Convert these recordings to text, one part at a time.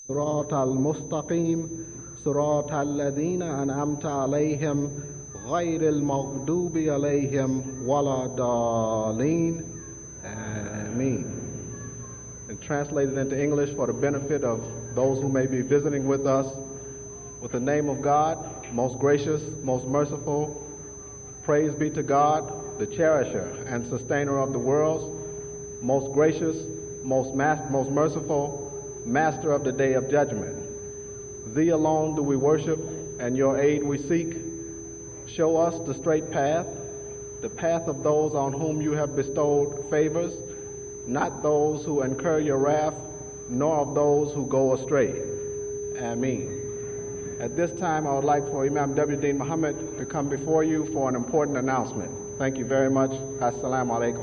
صراط المستقيم صراط الذين أنعمت عليهم غير المغضوب عليهم ولا الضالين. Ameen. And translated into English for the benefit of those who may be visiting with us. With the name of God, most gracious, most merciful, praise be to God, the cherisher and sustainer of the worlds, most gracious, most merciful, master of the day of judgment. Thee alone do we worship, and your aid we seek. Show us the straight path, the path of those on whom you have bestowed favors, not those who incur your wrath, nor of those who go astray. Ameen. At this time, I would like for Imam W. Deen Muhammad to come before you for an important announcement. Thank you very much. Assalamu alaikum.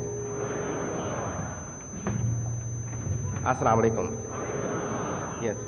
Assalamu alaikum. Yes.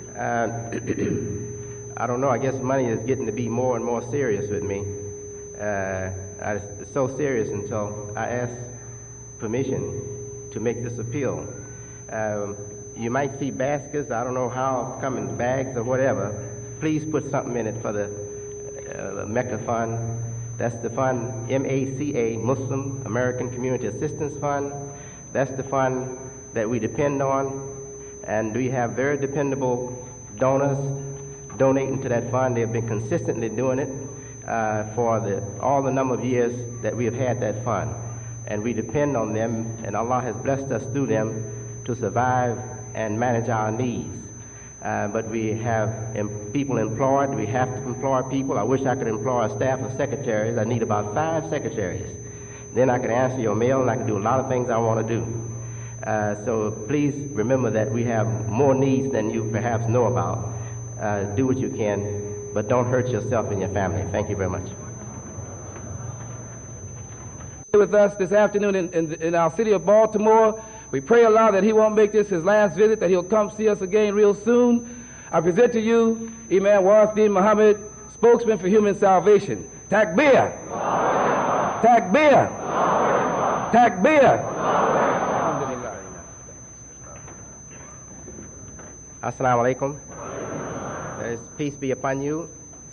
I don't know. I guess money is getting to be more and more serious with me. It's so serious until I ask permission to make this appeal. You might see baskets. I don't know how, come in bags or whatever. Please put something in it for the Mecca Fund. That's the fund, MACA, Muslim American Community Assistance Fund. That's the fund that we depend on. And we have very dependable donors donating to that fund. They have been consistently doing it for all the number of years that we have had that fund. And we depend on them, and Allah has blessed us through them to survive and manage our needs. But we have people employed. We have to employ people. I wish I could employ a staff of secretaries. I need about 5 secretaries. Then I can answer your mail, and I can do a lot of things I want to do. So please remember that we have more needs than you perhaps know about. Do what you can, but don't hurt yourself and your family. Thank you very much. With us this afternoon in our city of Baltimore. We pray Allah that he won't make this his last visit, that he'll come see us again real soon. I present to you Imam Warath Deen Muhammad, spokesman for human salvation. Takbir! Takbir! Takbir! Assalamu alaikum. Peace be upon you.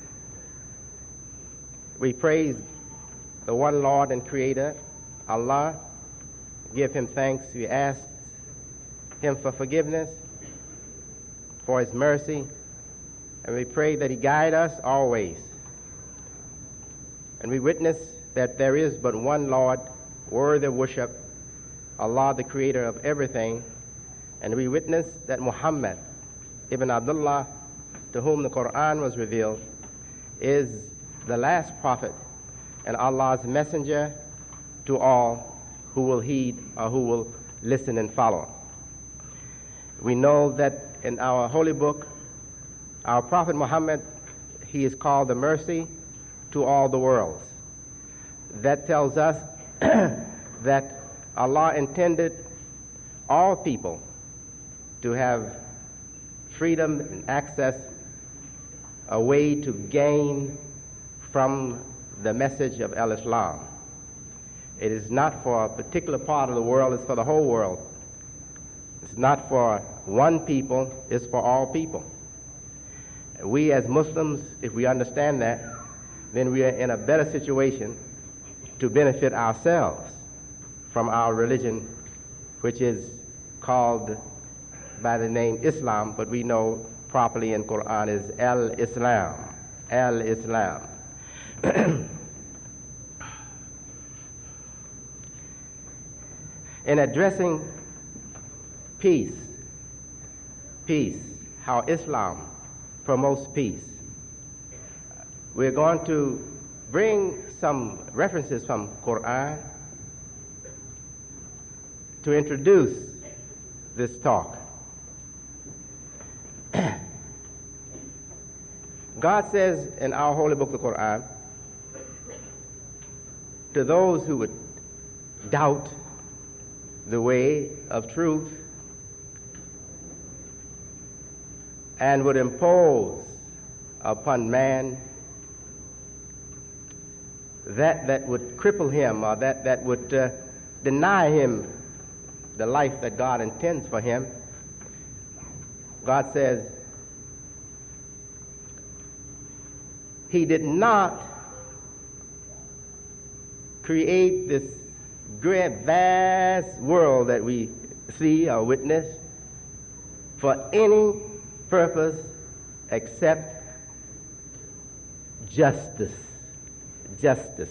We praise the one Lord and Creator, Allah. Give him thanks. We ask him for forgiveness, for his mercy, and we pray that he guide us always. And we witness that there is but one Lord worthy of worship, Allah, the Creator of everything. And we witness that Muhammad ibn Abdullah, to whom the Quran was revealed, is the last prophet and Allah's messenger to all who will heed or who will listen and follow. We know that in our holy book, our Prophet Muhammad, he is called the mercy to all the worlds. That tells us that Allah intended all people to have freedom and access, a way to gain from the message of Al-Islam. It is not for a particular part of the world, it's for the whole world. It's not for one people, it's for all people. We as Muslims, if we understand that, then we are in a better situation to benefit ourselves from our religion, which is called by the name Islam, but we know properly in Quran is Al-Islam. Al-Islam. In addressing peace, how Islam promotes peace, we're going to bring some references from Quran to introduce this talk. God says in our holy book, the Quran, to those who would doubt the way of truth and would impose upon man that would cripple him, or that would deny him the life that God intends for him, God says, He did not create this great, vast world that we see or witness for any purpose except justice. Justice.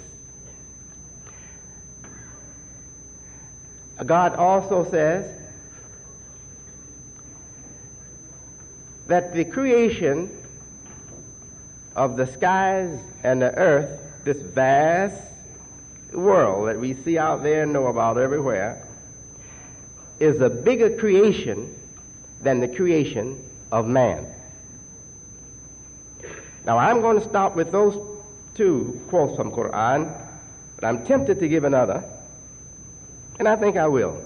God also says that the creation of the skies and the earth, this vast world that we see out there and know about everywhere, is a bigger creation than the creation of man. Now, I'm going to stop with those two quotes from Quran, but I'm tempted to give another, and I think I will.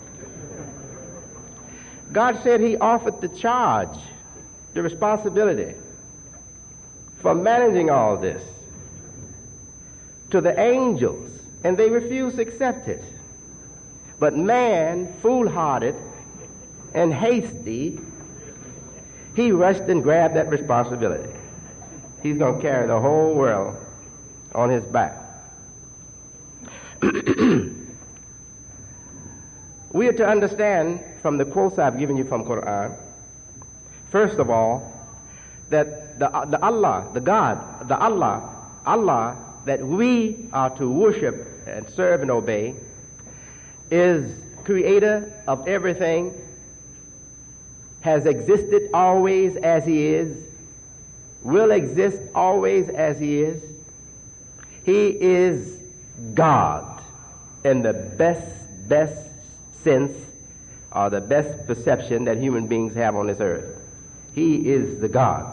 God said he offered the charge, the responsibility for managing all this to the angels, and they refused to accept it. But man, foolhardy and hasty, he rushed and grabbed that responsibility. He's going to carry the whole world on his back. We are to understand from the quotes I've given you from Quran, first of all, that the Allah that we are to worship and serve and obey is creator of everything, has existed always as he is, will exist always as he is. He is God in the best sense or the best perception that human beings have on this earth. He is the God.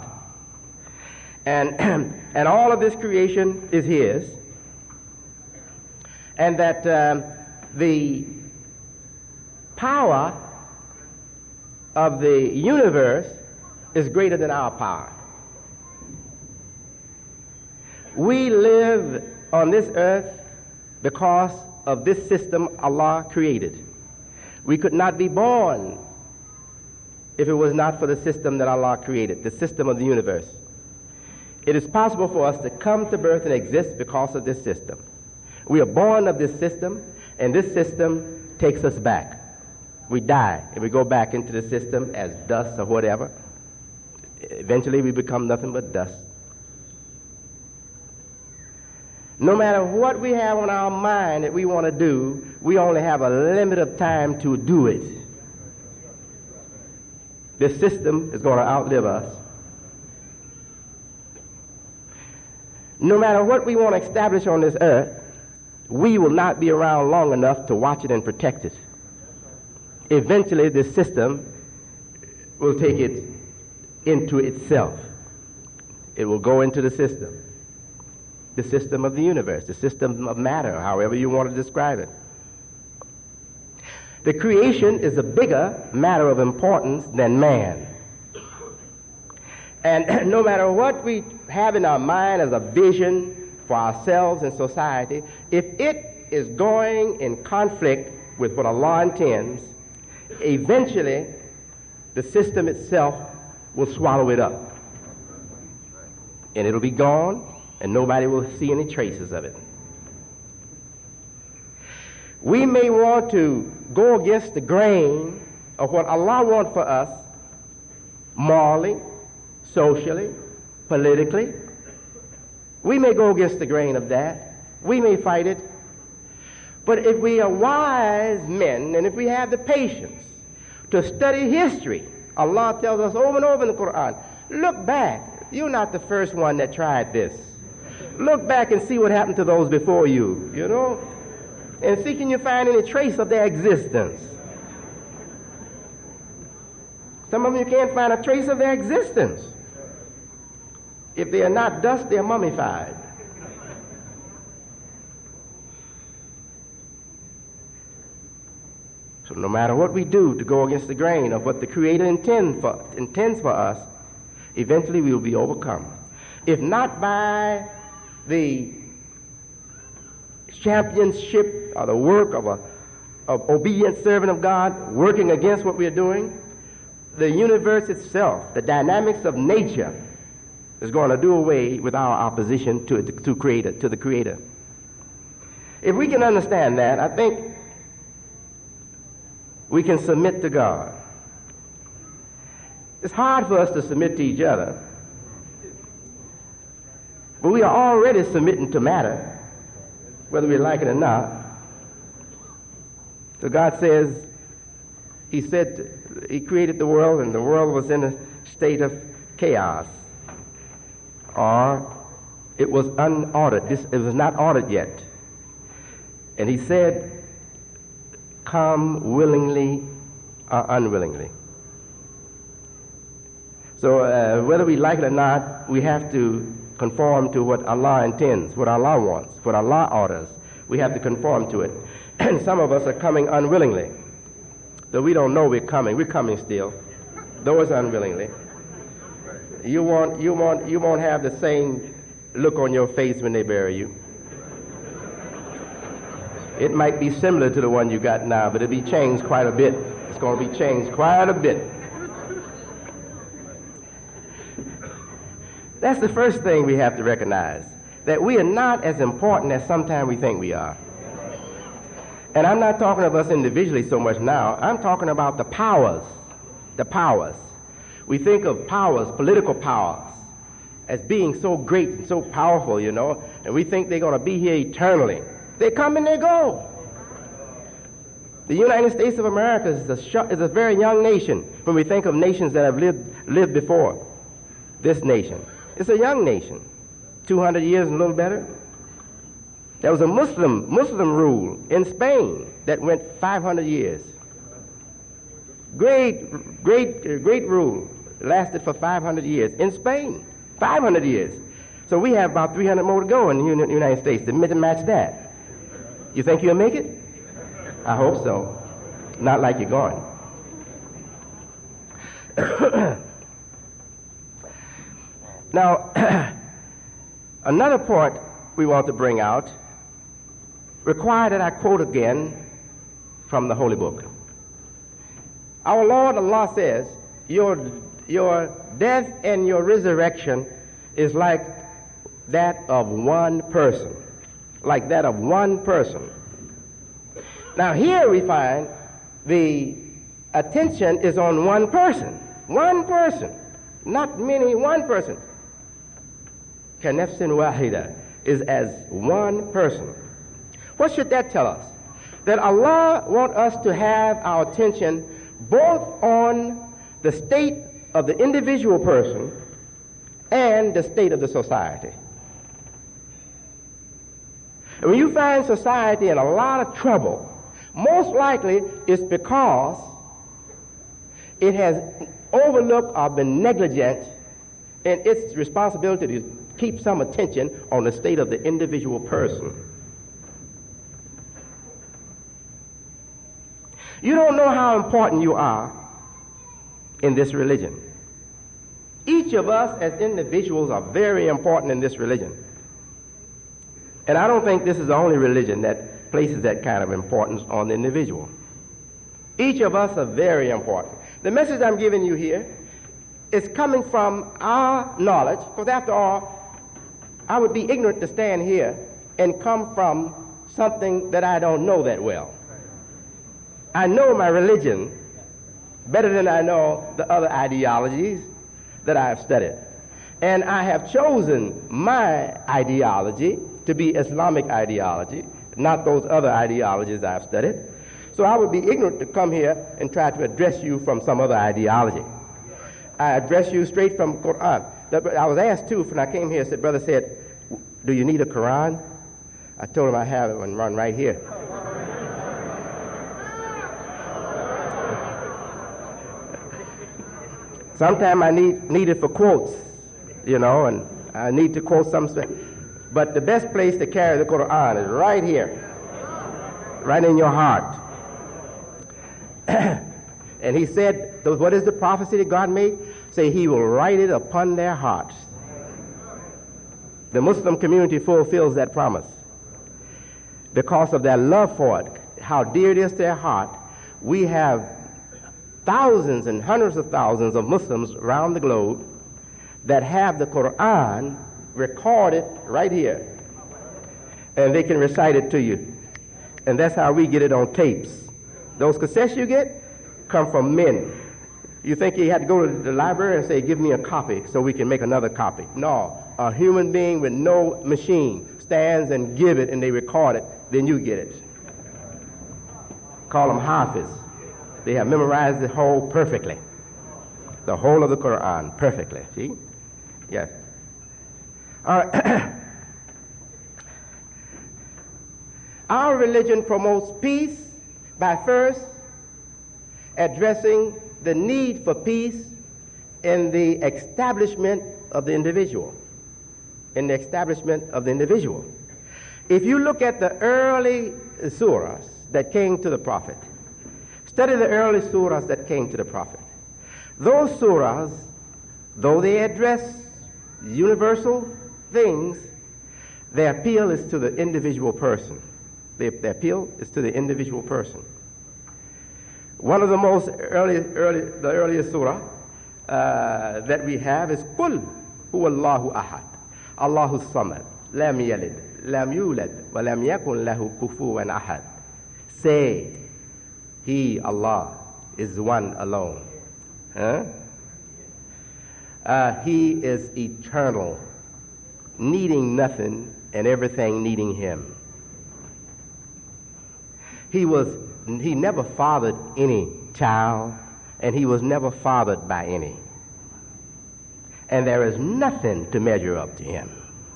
And all of this creation is his. And that the power of the universe is greater than our power. We live on this earth because of this system Allah created. We could not be born if it was not for the system that Allah created, the system of the universe. It is possible for us to come to birth and exist because of this system. We are born of this system, and this system takes us back. We die, and we go back into the system as dust or whatever. Eventually, we become nothing but dust. No matter what we have on our mind that we want to do, we only have a limit of time to do it. This system is going to outlive us. No matter what we want to establish on this earth, we will not be around long enough to watch it and protect it. Eventually, this system will take it into itself. It will go into the system of the universe, the system of matter, however you want to describe it. The creation is a bigger matter of importance than man. And no matter what we have in our mind as a vision for ourselves and society, if it is going in conflict with what Allah intends, eventually the system itself will swallow it up. And it'll be gone, and nobody will see any traces of it. We may want to go against the grain of what Allah wants for us morally, socially, politically. We may go against the grain of that. We may fight it. But if we are wise men, and if we have the patience to study history, Allah tells us over and over in the Quran, look back. You're not the first one that tried this. Look back and see what happened to those before you, you know, and see can you find any trace of their existence. Some of them you can't find a trace of their existence. If they are not dust, they are mummified. So no matter what we do to go against the grain of what the Creator intends for us, eventually we will be overcome. If not by the championship or the work of an obedient servant of God working against what we are doing, the universe itself, the dynamics of nature, is going to do away with our opposition to the Creator. If we can understand that, I think we can submit to God. It's hard for us to submit to each other, but we are already submitting to matter, whether we like it or not. So God says, He said He created the world, and the world was in a state of chaos, or it was unordered. It was not ordered yet. And He said, come willingly or unwillingly. So whether we like it or not, we have to conform to what Allah intends, what Allah wants, what Allah orders. We have to conform to it. And some of us are coming unwillingly. Though we don't know we're coming still, though it's unwillingly. You won't have the same look on your face when they bury you. It might be similar to the one you got now, but it'll be changed quite a bit. It's going to be changed quite a bit. That's the first thing we have to recognize, that we are not as important as sometimes we think we are. And I'm not talking of us individually so much now. I'm talking about the powers. The powers. We think of powers, political powers, as being so great and so powerful, you know, and we think they're going to be here eternally. They come and they go. The United States of America is a very young nation when we think of nations that have lived before this nation. It's a young nation, 200 years and a little better. There was a Muslim rule in Spain that went 500 years. Great rule. Lasted for 500 years in Spain. 500 years. So we have about 300 more to go in the United States to match that. You think you'll make it? I hope so. Not like you're going. Now, another point we want to bring out require that I quote again from the Holy Book. Our Lord Allah says, your death and your resurrection is like that of one person. Like that of one person. Now here we find the attention is on one person. One person. Not many, one person. Kanafsin wahida is as one person. What should that tell us? That Allah wants us to have our attention both on the state of the individual person and the state of the society. And when you find society in a lot of trouble, most likely it's because it has overlooked or been negligent in its responsibility to keep some attention on the state of the individual person. You don't know how important you are in this religion. Each of us as individuals are very important in this religion. And I don't think this is the only religion that places that kind of importance on the individual. Each of us are very important. The message I'm giving you here is coming from our knowledge, because after all, I would be ignorant to stand here and come from something that I don't know that well. I know my religion better than I know the other ideologies that I have studied. And I have chosen my ideology to be Islamic ideology, not those other ideologies I've studied. So I would be ignorant to come here and try to address you from some other ideology. I address you straight from Quran. I was asked too when I came here, brother said, do you need a Quran? I told him I have it and run right here. Sometimes I need it for quotes, you know, and I need to quote some. But the best place to carry the Quran is right here, right in your heart. And he said, what is the prophecy that God made? Say, he will write it upon their hearts. The Muslim community fulfills that promise. Because of their love for it, how dear it is to their heart, we have thousands and hundreds of thousands of Muslims around the globe that have the Quran recorded right here. And they can recite it to you. And that's how we get it on tapes. Those cassettes you get come from men. You think you had to go to the library and say, give me a copy so we can make another copy. No, a human being with no machine stands and give it and they record it, then you get it. Call them Hafiz. They have memorized the whole perfectly. The whole of the Quran perfectly. See? Yes. All right. Our religion promotes peace by first addressing the need for peace in the establishment of the individual. In the establishment of the individual. If you look at the early surahs that came to the Prophet, study the early surahs that came to the Prophet. Those surahs, though they address universal things, their appeal is to the individual person. Their appeal is to the individual person. One of the most earliest surah that we have is Qul huwa Allahu ahad, Allahu samad, lam yalid, lam yulad, wa lam yakun lahu kufuwan ahad. Say, He, Allah, is one alone. He is eternal, needing nothing and everything needing Him. He never fathered any child, and He was never fathered by any. And there is nothing to measure up to Him.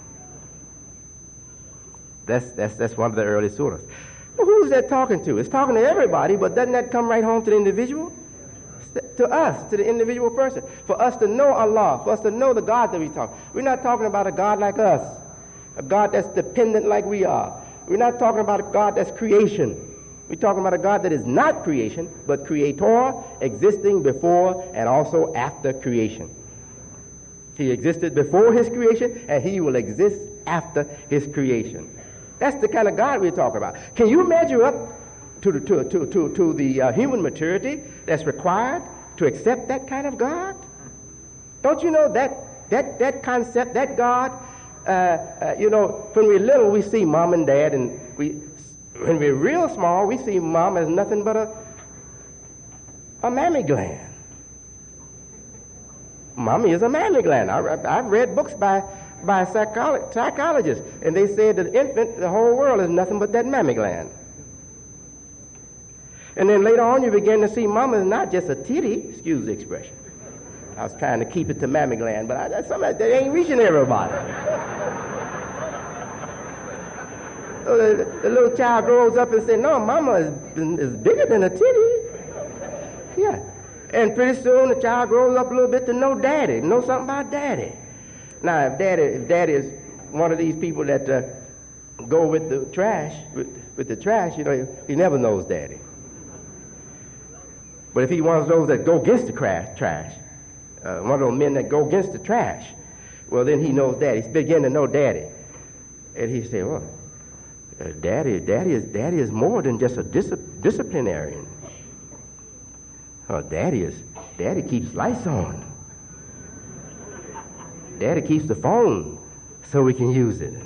That's one of the early surahs. Well, who's that talking to? It's talking to everybody, but doesn't that come right home to the individual? To us, to the individual person. For us to know Allah, for us to know the God that we talk. We're not talking about a God like us, a God that's dependent like we are. We're not talking about a God that's creation. We're talking about a God that is not creation, but creator, existing before and also after creation. He existed before His creation, and He will exist after His creation. That's the kind of God we're talking about. Can you measure up to the human maturity that's required to accept that kind of God? Don't you know that concept, that God, when we're little, we see mom and dad, and when we're real small, we see mom as nothing but a mammy gland. Mommy is a mammy gland. I've read books by psychologists, and they said that the infant, the whole world is nothing but that mammy gland. And then later on, you begin to see mama is not just a titty, excuse the expression. I was trying to keep it to mammy gland, but that ain't reaching everybody. So the little child grows up and says, no, mama is bigger than a titty. Yeah. And pretty soon the child grows up a little bit to know daddy, know something about daddy. Now, if daddy is one of these people that go with the trash, with the trash, he never knows daddy. But if he's one of those that go against the trash, one of those men that go against the trash, well, then he knows daddy. He's beginning to know daddy. And he said, well, daddy is more than just a disciplinarian. Oh, daddy keeps lights on. Daddy keeps the phone so we can use it.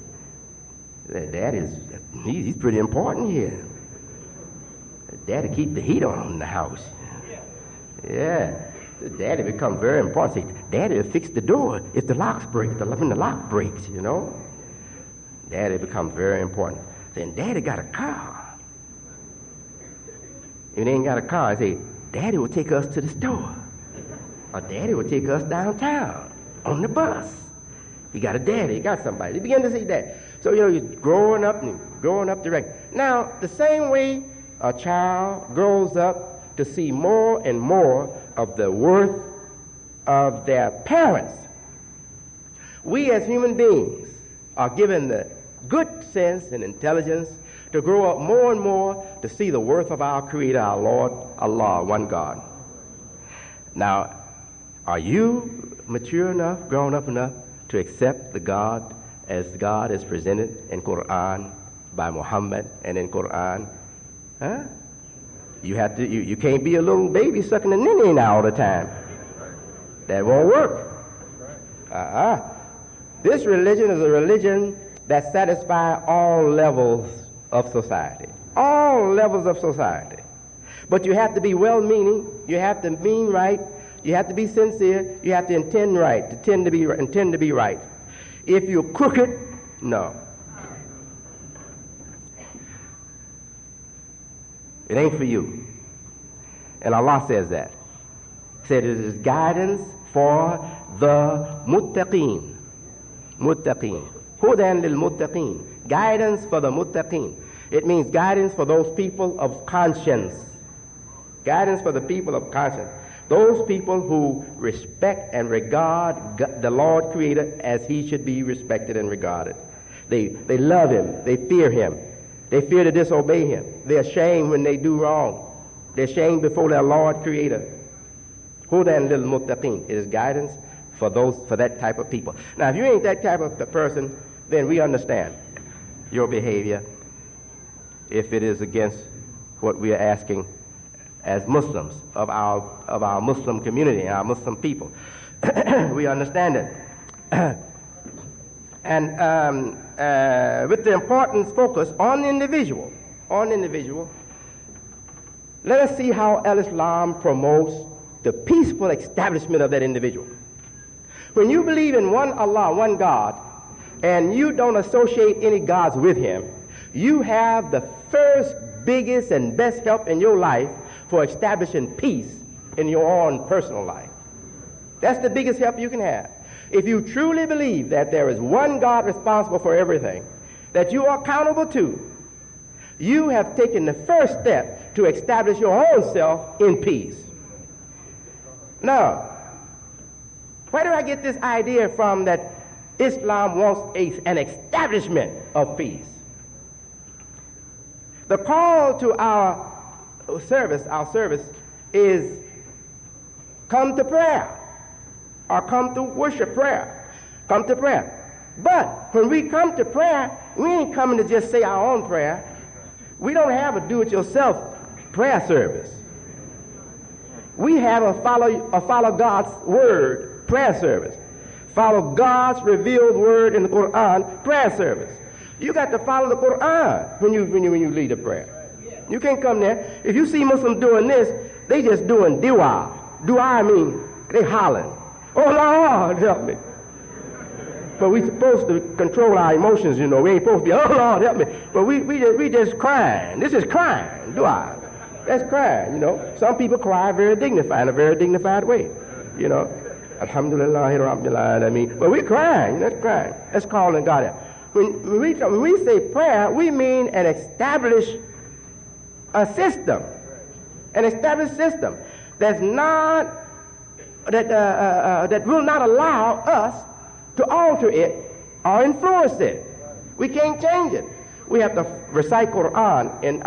He's pretty important here. Daddy keep the heat on in the house. Yeah. Daddy becomes very important. See, daddy will fix the door if the locks break, when the lock breaks, Daddy becomes very important. Then daddy got a car. If he ain't got a car, I say, daddy will take us to the store. Or daddy will take us downtown on the bus. He got a daddy, he got somebody. You begin to see that. So, you're growing up direct. Now, the same way a child grows up to see more and more of the worth of their parents, we as human beings are given the good sense and intelligence to grow up more and more to see the worth of our Creator, our Lord, Allah, one God. Now, are you mature enough, grown up enough to accept the God as God is presented in Quran by Muhammad and in Quran? Huh? You can't be a little baby sucking a ninny now all the time. That won't work. This religion is a religion that satisfies all levels of society. All levels of society. But you have to be well-meaning, you have to mean right, you have to be sincere, you have to intend right, intend to be right. If you're crooked, no. It ain't for you. And Allah says that. He said it is guidance for the muttaqeen. Muttaqeen. Hudan lil muttaqeen. Guidance for the muttaqeen. It means guidance for those people of conscience. Guidance for the people of conscience. Those people who respect and regard the Lord Creator as He should be respected and regarded. They love Him. They fear Him. They fear to disobey Him. They're ashamed when they do wrong. They're ashamed before their Lord Creator. Hudan lil muttaqeen. It is guidance for that type of people. Now, if you ain't that type of person, then we understand your behavior if it is against what we are asking as Muslims of our Muslim community and our Muslim people. We understand it. And with the important focus on the individual, let us see how Al-Islam promotes the peaceful establishment of that individual. When you believe in one Allah, one God, and you don't associate any gods with Him, you have the first, biggest, and best help in your life for establishing peace in your own personal life. That's the biggest help you can have. If you truly believe that there is one God responsible for everything, that you are accountable to, you have taken the first step to establish your own self in peace. Now, where do I get this idea from that Islam wants an establishment of peace? The call to our service is come to prayer, or come to worship prayer. Come to prayer. But when we come to prayer, we ain't coming to just say our own prayer. We don't have a do-it-yourself prayer service. We have a follow God's word prayer service. Follow God's revealed word in the Quran prayer service. You got to follow the Quran when you lead a prayer. You can't come there. If you see Muslims doing this, they just doing dua. Dua mean they hollering. Oh Lord, help me. But we supposed to control our emotions, you know. We ain't supposed to be, oh Lord, help me. But we just crying. This is crying. Dua. That's crying, you know. Some people cry in a very dignified way, you know. Alhamdulillah, Rabbil Alameen. But we're crying. That's crying. That's calling God out. When we say prayer, we mean an established system. An established system that will not allow us to alter it or influence it. We can't change it. We have to recite Quran in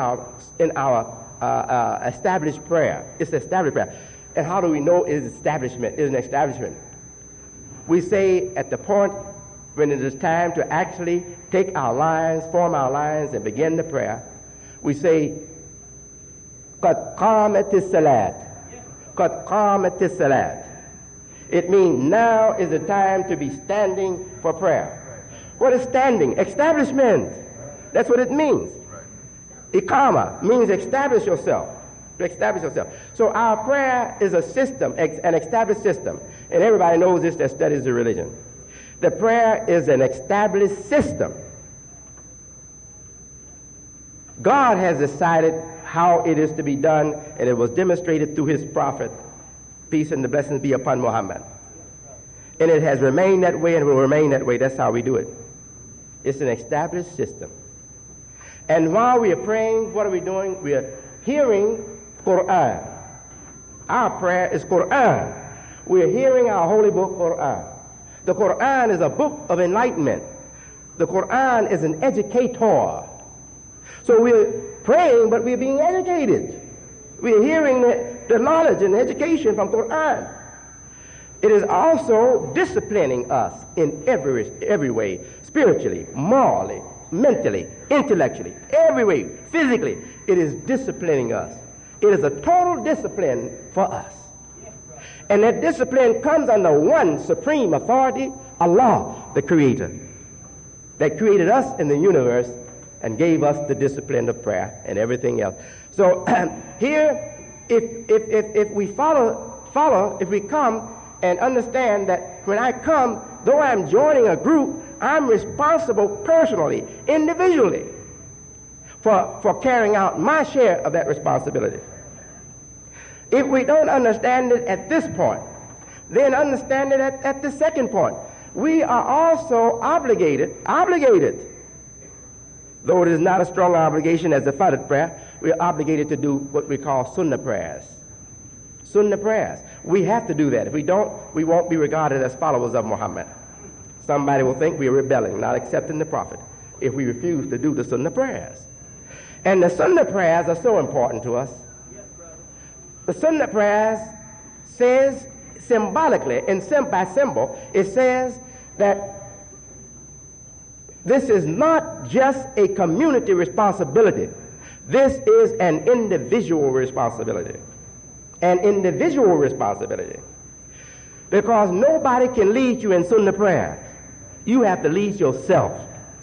our established prayer. It's established prayer. And how do we know it is establishment? It is an establishment. We say at the point when it is time to actually take our lines, form our lines, and begin the prayer, we say, قَدْ قَامَتِ الصَّلَاةِ قَدْ قَامَتِ الصَّلَاةِ. It means now is the time to be standing for prayer. What is standing? Establishment. That's what it means. Iqama means establish yourself. To establish yourself. So our prayer is a system, an established system. And everybody knows this that studies the religion. The prayer is an established system. God has decided how it is to be done, and it was demonstrated through His prophet. Peace and the blessings be upon Muhammad. And it has remained that way and will remain that way. That's how we do it. It's an established system. And while we are praying, what are we doing? We are hearing Quran. Our prayer is Quran. We are hearing our holy book, Quran. The Quran is a book of enlightenment. The Quran is an educator. So we're praying, but we're being educated. We're hearing the knowledge and education from Quran. It is also disciplining us in every way, spiritually, morally, mentally, intellectually, every way, physically. It is disciplining us. It is a total discipline for us. And that discipline comes under one supreme authority, Allah, the Creator, that created us in the universe and gave us the discipline of prayer and everything else. So here, if we follow, if we come and understand that when I come, though I'm joining a group, I'm responsible personally, individually, for carrying out my share of that responsibility. If we don't understand it at this point, then understand it at the second point. We are also obligated, though it is not a strong obligation as the Fardh prayer, we are obligated to do what we call Sunnah prayers. Sunnah prayers. We have to do that. If we don't, we won't be regarded as followers of Muhammad. Somebody will think we are rebelling, not accepting the Prophet, if we refuse to do the Sunnah prayers. And the Sunnah prayers are so important to us. The Sunnah prayers says symbolically, and by symbol, it says that this is not just a community responsibility. This is an individual responsibility. An individual responsibility. Because nobody can lead you in Sunnah prayer. You have to lead yourself.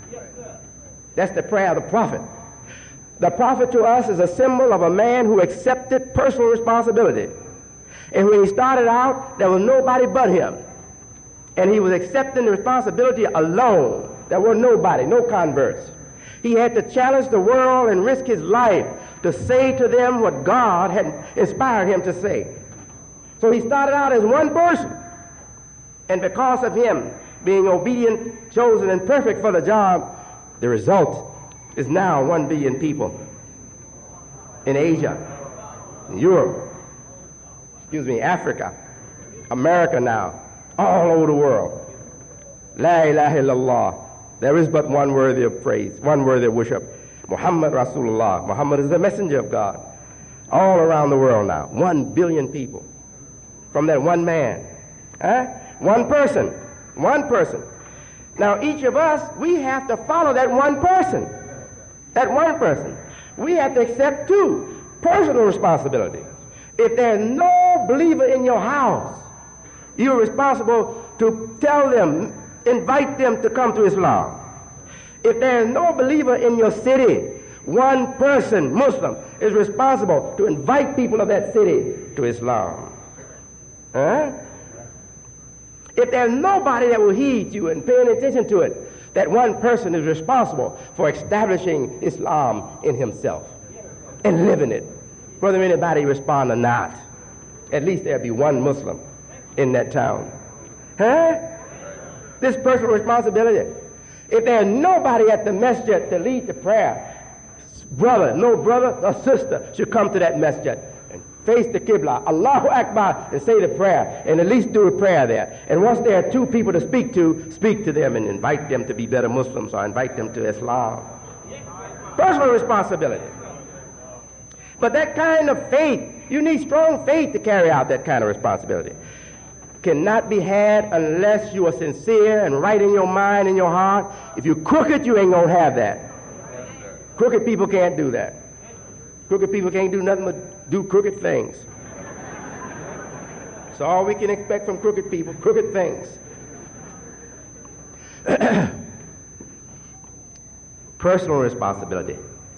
That's the prayer of the Prophet. The Prophet to us is a symbol of a man who accepted personal responsibility. And when he started out, there was nobody but him. And he was accepting the responsibility alone. There were nobody, no converts. He had to challenge the world and risk his life to say to them what God had inspired him to say. So he started out as one person. And because of him being obedient, chosen, and perfect for the job, the result is now 1 billion people in Asia, in Europe, Africa, America now, all over the world. La ilaha illallah. There is but one worthy of praise, one worthy of worship. Muhammad Rasulullah. Muhammad is the messenger of God. All around the world now. 1 billion people. From that one man. One person. One person. Now each of us, we have to follow that one person. That one person. We have to accept two, personal responsibility. If there's no believer in your house, you're responsible to tell them, invite them to come to Islam. If there's no believer in your city, one person, Muslim, is responsible to invite people of that city to Islam. If there's nobody that will heed you and paying attention to it, that one person is responsible for establishing Islam in himself and living it. Whether anybody respond or not, at least there'll be one Muslim in that town. This personal responsibility. If there's nobody at the masjid to lead the prayer, no brother or sister should come to that masjid and face the Qibla, Allahu Akbar, and say the prayer, and at least do a prayer there. And once there are two people to speak to them and invite them to be better Muslims or invite them to Islam. Personal responsibility. But that kind of faith, you need strong faith to carry out that kind of responsibility. Cannot be had unless you are sincere and right in your mind and your heart. If you're crooked, you ain't going to have that. Crooked people can't do that. Crooked people can't do nothing but do crooked things. So all we can expect from crooked people, crooked things. Personal responsibility.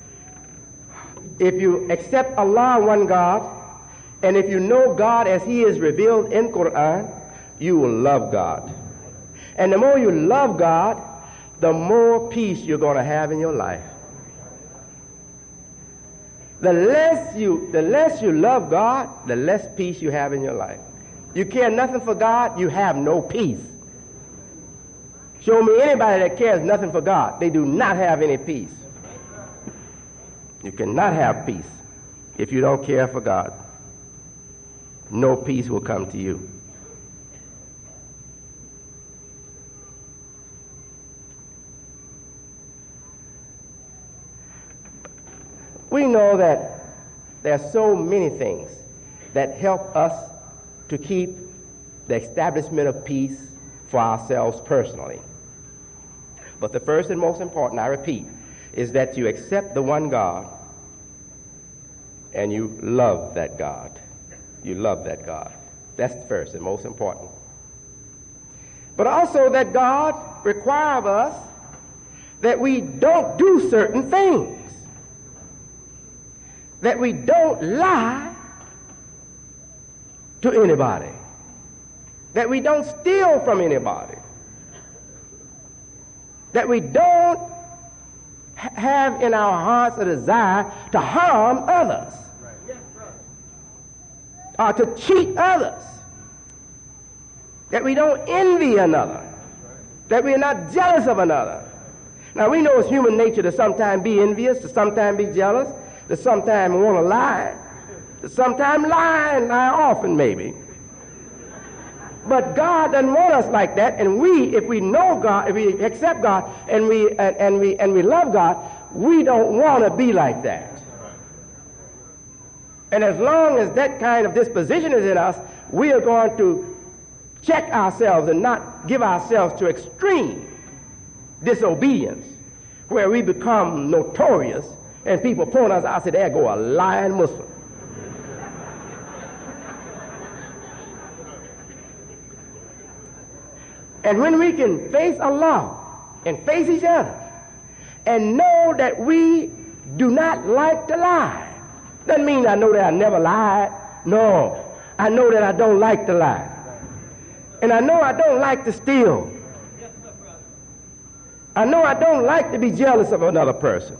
If you accept Allah, one God, and if you know God as He is revealed in Quran, you will love God. And the more you love God, the more peace you're going to have in your life. The less you love God, the less peace you have in your life. You care nothing for God, you have no peace. Show me anybody that cares nothing for God. They do not have any peace. You cannot have peace if you don't care for God. No peace will come to you. We know that there are so many things that help us to keep the establishment of peace for ourselves personally. But the first and most important, I repeat, is that you accept the one God and you love that God. You love that God. That's the first and most important. But also that God requires of us that we don't do certain things, that we don't lie to anybody, that we don't steal from anybody, that we don't have in our hearts a desire to harm others or to cheat others, that we don't envy another, that we are not jealous of another. Now, we know it's human nature to sometimes be envious, to sometimes be jealous, to sometimes want to lie, to sometimes lie and lie often maybe. But God doesn't want us like that, and we, if we know God, if we accept God, and we love God, we don't want to be like that. And as long as that kind of disposition is in us, we are going to check ourselves and not give ourselves to extreme disobedience, where we become notorious, and people point us out and say, there go a lying Muslim. And when we can face Allah and face each other and know that we do not like to lie, doesn't mean I know that I never lied. No, I know that I don't like to lie. And I know I don't like to steal. I know I don't like to be jealous of another person.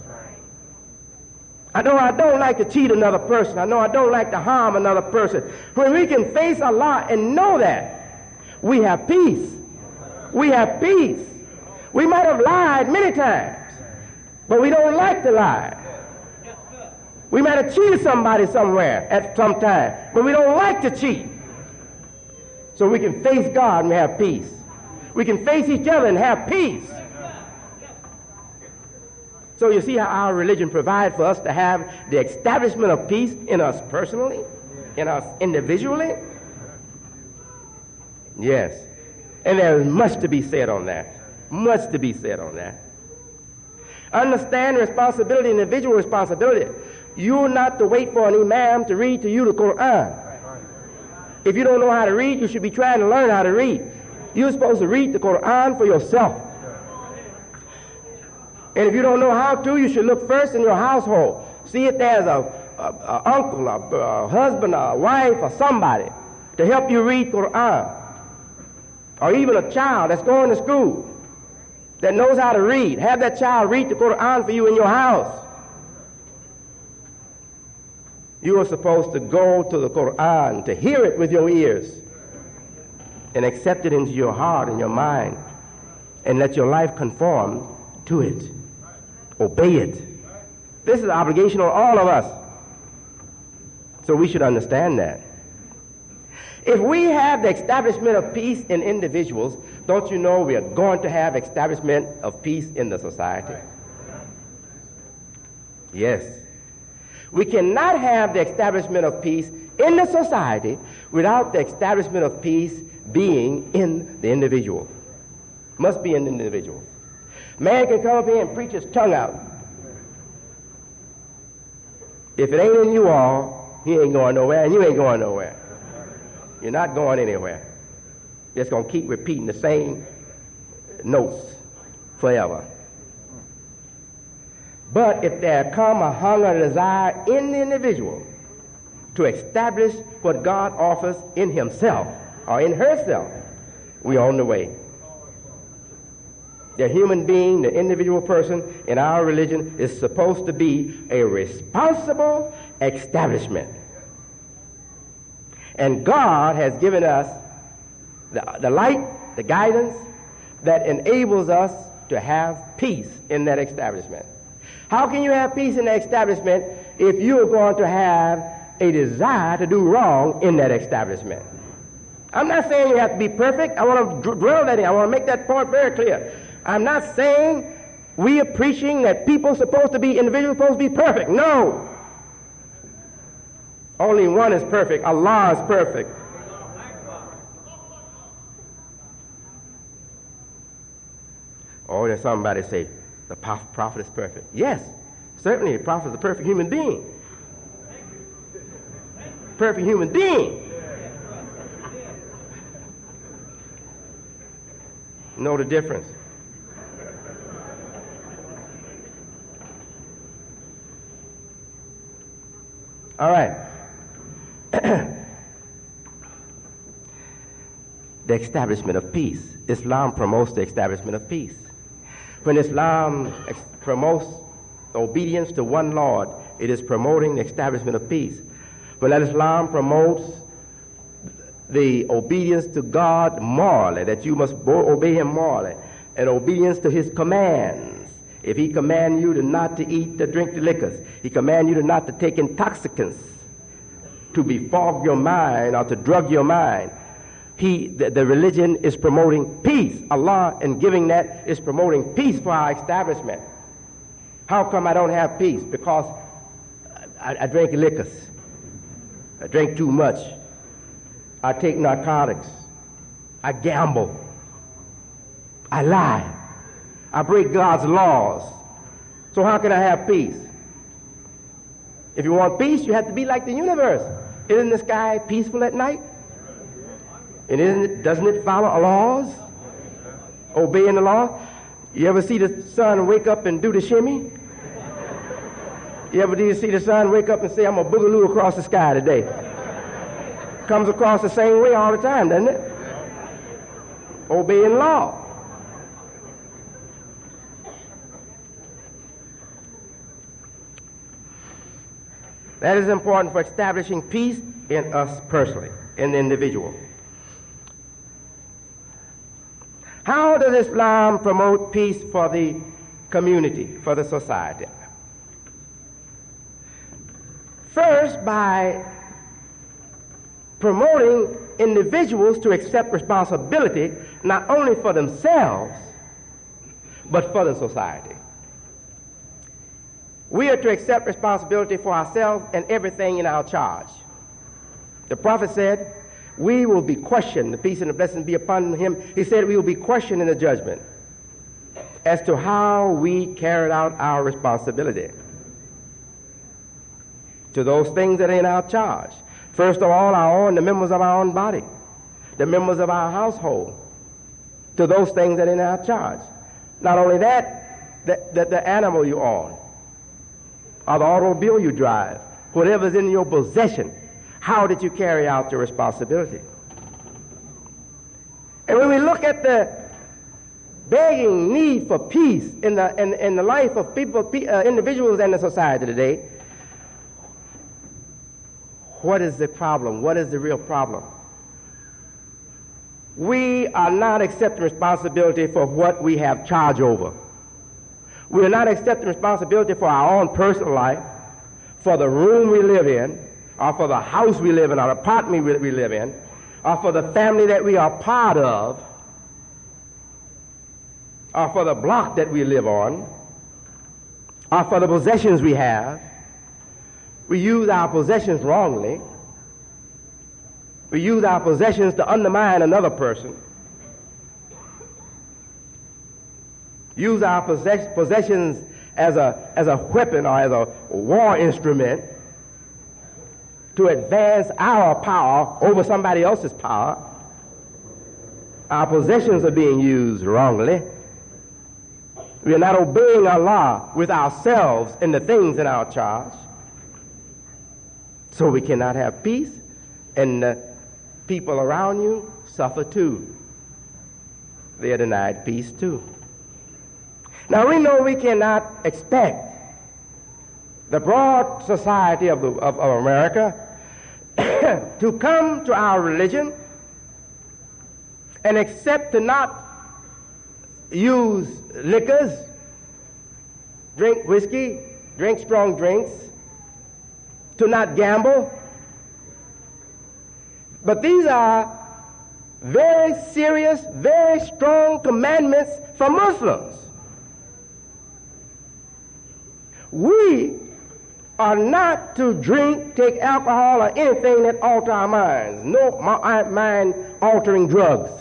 I know I don't like to cheat another person. I know I don't like to harm another person. When we can face Allah and know that, we have peace. We have peace. We might have lied many times, but we don't like to lie. We might have cheated somebody somewhere at some time, but we don't like to cheat. So we can face God and have peace. We can face each other and have peace. So you see how our religion provides for us to have the establishment of peace in us personally, in us individually? Yes. And there is much to be said on that. Much to be said on that. Understand responsibility, individual responsibility. You're not to wait for an imam to read to you the Quran. If you don't know how to read, you should be trying to learn how to read. You're supposed to read the Quran for yourself. And if you don't know how to, you should look first in your household. See if there's a uncle, a husband, a wife, or somebody to help you read Quran. Or even a child that's going to school that knows how to read. Have that child read the Quran for you in your house. You are supposed to go to the Quran, to hear it with your ears, and accept it into your heart and your mind, and let your life conform to it. Obey it. This is an obligation on all of us. So we should understand that. If we have the establishment of peace in individuals, don't you know we are going to have establishment of peace in the society? Yes. We cannot have the establishment of peace in the society without the establishment of peace being in the individual. Must be in the individual. Man can come up here and preach his tongue out. If it ain't in you all, he ain't going nowhere, and you ain't going nowhere. You're not going anywhere. You're just going to keep repeating the same notes forever. But if there come a hunger, a desire in the individual to establish what God offers in himself or in herself, we're on the way. The human being, the individual person in our religion is supposed to be a responsible establishment. And God has given us the light, the guidance that enables us to have peace in that establishment. How can you have peace in that establishment if you're going to have a desire to do wrong in that establishment? I'm not saying you have to be perfect. I want to drill that in. I want to make that point very clear. I'm not saying we are preaching that people supposed to be, individuals supposed to be perfect. No. Only one is perfect. Allah is perfect. Oh, there's somebody say, the prophet is perfect. Yes, certainly the prophet is a perfect human being. Perfect human being. Know the difference? All right. The establishment of peace. Islam promotes the establishment of peace. When Islam promotes obedience to one Lord, it is promoting the establishment of peace. When Islam promotes the obedience to God morally, that you must obey Him morally, and obedience to His commands. If He command you to not to eat, to drink the liquors, He command you to not to take intoxicants, to befog your mind or to drug your mind, the religion is promoting peace. Allah, in giving that, is promoting peace for our establishment. How come I don't have peace? Because I drink liquors. I drink too much. I take narcotics. I gamble. I lie. I break God's laws. So how can I have peace? If you want peace, you have to be like the universe. Isn't the sky peaceful at night? And doesn't it follow laws? Obeying the law? You ever see the sun wake up and do the shimmy? You ever see the sun wake up and say, I'm going to boogaloo across the sky today? Comes across the same way all the time, doesn't it? Obeying law. That is important for establishing peace in us personally, in the individual. How does Islam promote peace for the community, for the society? First, by promoting individuals to accept responsibility not only for themselves, but for the society. We are to accept responsibility for ourselves and everything in our charge. The prophet said, we will be questioned, the peace and the blessing be upon him. He said we will be questioned in the judgment as to how we carried out our responsibility to those things that are in our charge. First of all, the members of our own body, the members of our household, to those things that are in our charge. Not only that, the animal you own, or the automobile you drive, whatever's in your possession, how did you carry out your responsibility? And when we look at the begging need for peace in the life of people, individuals and the society today, what is the problem? What is the real problem? We are not accepting responsibility for what we have charge over. We are not accepting responsibility for our own personal life, for the room we live in, or for the house we live in, or the apartment we live in, or for the family that we are part of, or for the block that we live on, or for the possessions we have. We use our possessions wrongly. We use our possessions to undermine another person. Use our possessions as a weapon or as a war instrument to advance our power over somebody else's power. Our possessions are being used wrongly. We are not obeying Allah with ourselves in the things in our charge. So we cannot have peace, and the people around you suffer too. They are denied peace too. Now we know we cannot expect the broad society of America to come to our religion and accept to not use liquors, drink whiskey, drink strong drinks, to not gamble. But these are very serious, very strong commandments for Muslims. We are not to drink, take alcohol, or anything that alter our minds. No mind-altering drugs.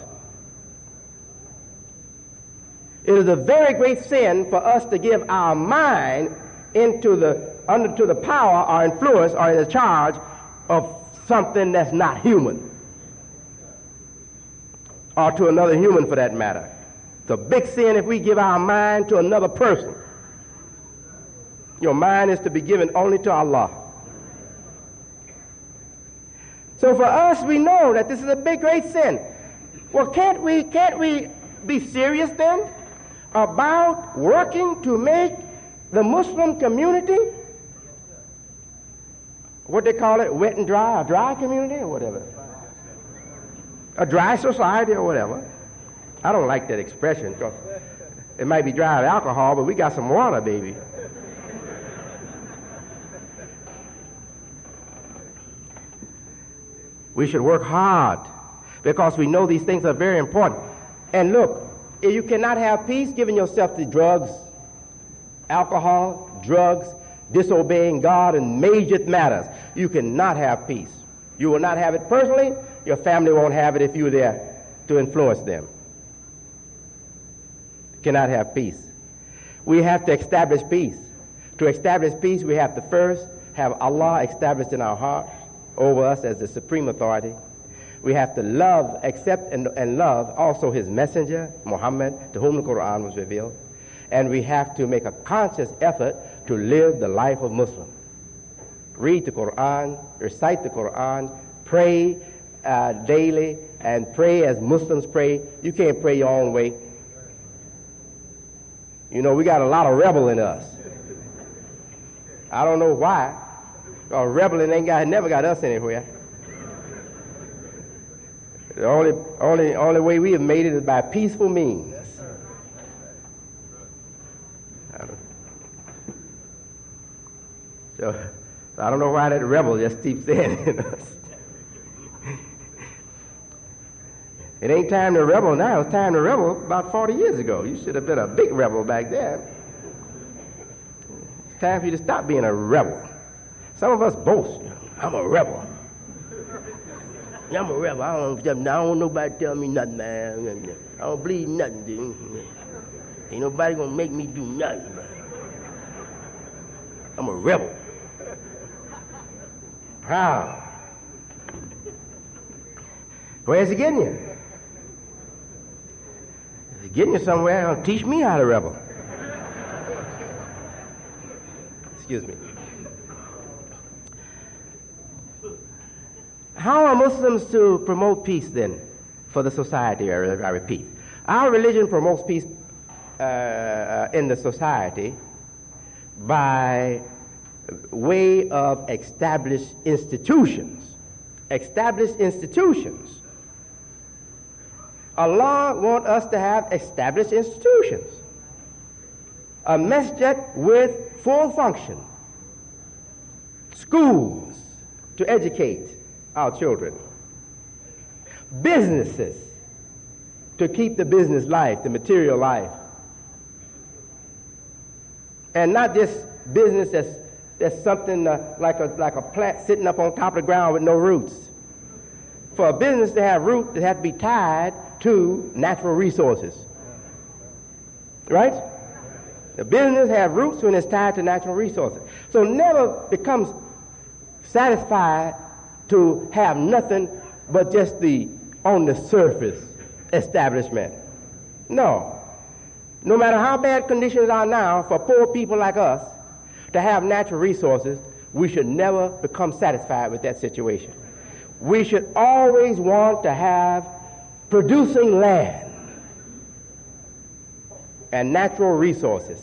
It is a very great sin for us to give our mind into the power or influence or in the charge of something that's not human, or to another human for that matter. It's a big sin if we give our mind to another person. Your mind is to be given only to Allah. So for us, we know that this is a big, great sin. Well, can't we be serious then about working to make the Muslim community, what they call it, wet and dry, a dry community or whatever, a dry society or whatever. I don't like that expression because it might be dry of alcohol, but we got some water, baby. We should work hard because we know these things are very important. And look, you cannot have peace giving yourself to drugs, alcohol, drugs, disobeying God, and major matters. You cannot have peace. You will not have it personally. Your family won't have it if you're there to influence them. You cannot have peace. We have to establish peace. To establish peace, we have to first have Allah established in our hearts over us as the supreme authority. We have to love, accept, and love also his messenger, Muhammad, to whom the Quran was revealed. And we have to make a conscious effort to live the life of Muslim. Read the Quran, recite the Quran, pray daily, and pray as Muslims pray. You can't pray your own way. You know, we got a lot of rebel in us. I don't know why. Rebelling never got us anywhere. The only way we have made it is by peaceful means. So I don't know why that rebel just keeps saying in us. It ain't time to rebel now. It's time to rebel about 40 years ago. You should have been a big rebel back then. It's time for you to stop being a rebel. Some of us boast. I'm a rebel. I'm a rebel. I don't want nobody to tell me nothing, man. I don't believe nothing, dude. Ain't nobody gonna make me do nothing, man. I'm a rebel. Proud. Where's he getting you? If he's getting you somewhere, he'll teach me how to rebel. Excuse me. How are Muslims to promote peace then for the society? I repeat. Our religion promotes peace in the society by way of established institutions. Established institutions. Allah wants us to have established institutions. A masjid with full function. Schools to educate our children. Businesses to keep the business life, the material life. And not just business that's something like a plant sitting up on top of the ground with no roots. For a business to have roots, it has to be tied to natural resources. Right? The business has roots when it's tied to natural resources. So never becomes satisfied to have nothing but just the on the surface establishment. No. No matter how bad conditions are now for poor people like us to have natural resources, we should never become satisfied with that situation. We should always want to have producing land and natural resources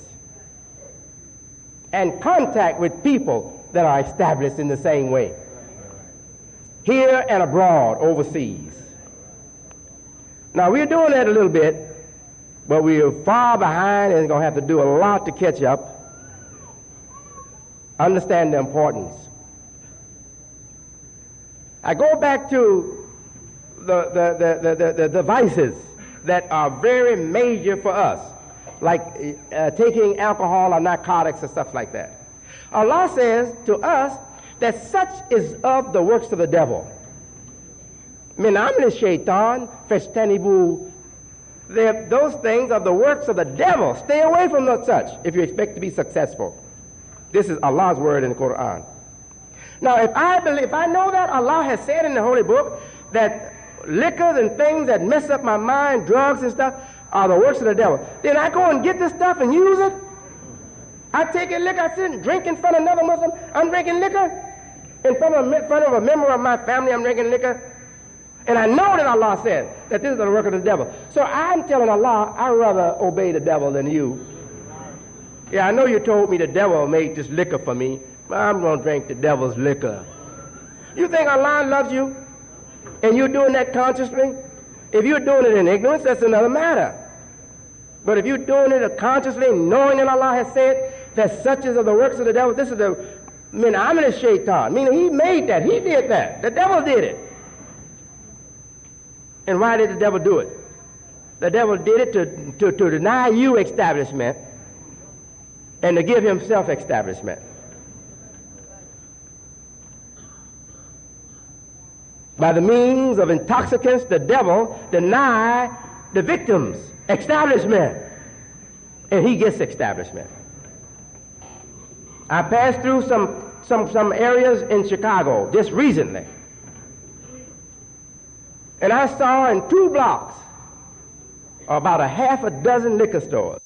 and contact with people that are established in the same way, here and abroad, overseas. Now, we're doing that a little bit, but we're far behind and going to have to do a lot to catch up. Understand the importance. I go back to the devices that are very major for us, like taking alcohol or narcotics and stuff like that. Allah says to us that such is of the works of the devil. Min amli shaitan fajtanibu. Those things are the works of the devil. Stay away from such if you expect to be successful. This is Allah's word in the Quran. Now, if I know that Allah has said in the Holy Book that liquors and things that mess up my mind, drugs and stuff, are the works of the devil. Then I go and get this stuff and use it. I take a liquor, I sit and drink in front of another Muslim, I'm drinking liquor. In front of a member of my family, I'm drinking liquor. And I know that Allah said that this is the work of the devil. So I'm telling Allah, I'd rather obey the devil than you. Yeah, I know you told me the devil made this liquor for me, but I'm going to drink the devil's liquor. You think Allah loves you? And you're doing that consciously? If you're doing it in ignorance, that's another matter. But if you're doing it consciously, knowing that Allah has said that such is of the works of the devil, this is the min amal shaitan, meaning he made that, he did that, the devil did it. And why did the devil do it? The devil did it to deny you establishment and to give himself establishment. By the means of intoxicants, the devil denied the victims establishment, and he gets establishment. I passed through some areas in Chicago just recently, and I saw in 2 blocks about a half a dozen liquor stores.